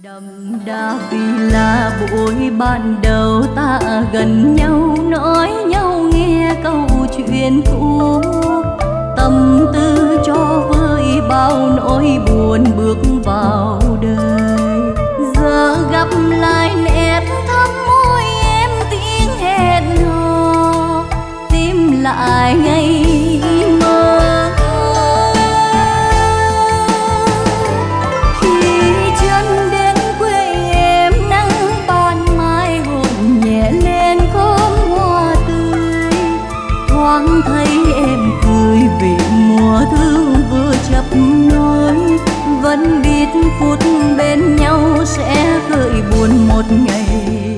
Đậm đà vì là buổi ban đầu ta gần nhau, nói nhau nghe câu chuyện cũ, tâm tư cho vơi bao nỗi buồn bước vào đời. Giờ gặp lại nét thắm môi em, tiếng hẹn hò tìm lại ngày mơ. Thấy em cười vì mùa thương vừa chập nối, vẫn biết phút bên nhau sẽ khơi buồn một ngày.